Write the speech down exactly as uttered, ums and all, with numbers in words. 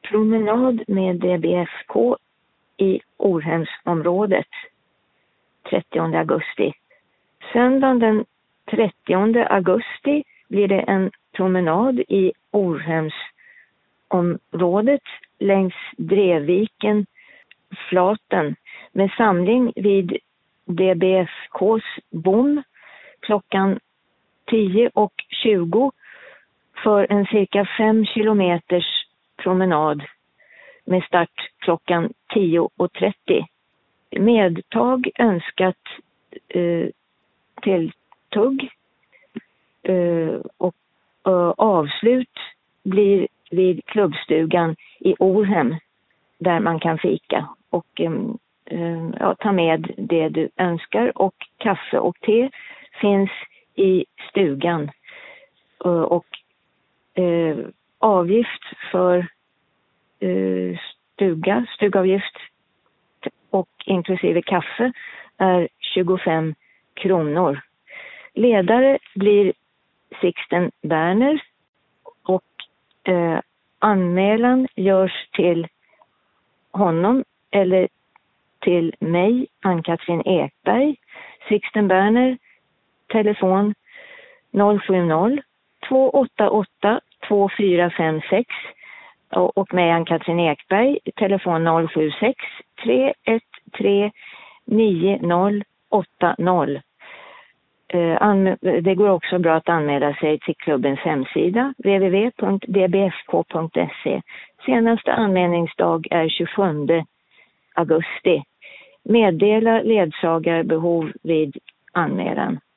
promenad med D B F K i Orhemsområdet trettionde augusti. Söndagen den trettionde augusti blir det en promenad i Orhemsområdet längs Drevviken, Flaten, med samling vid D B F K:s bom klockan tio och tjugo för en cirka fem kilometers promenad med start klockan tio och trettio. Medtag önskat eh, till tugg eh, och eh, avslut blir vid klubbstugan i Orhem där man kan fika och eh, ja, ta med det du önskar, och kaffe och te finns i stugan eh, och eh, avgift för eh, stuga, stugavgift och inklusive kaffe är tjugofem kronor. Ledare blir Sixten Berner och eh, anmälan görs till honom eller till mig, Ann-Katrin Ekberg. Sixten Berner, telefon noll sju noll två åtta åtta två fyra fem sex och med Ann-Katrin Ekberg, telefon noll sju sex tre ett tre nio noll åtta noll. Det går också bra att anmäla sig till klubbens hemsida w w w punkt d b f k punkt s e. Senaste anmälningsdag är tjugosjunde augusti. Meddela ledsagarbehov vid anmälan.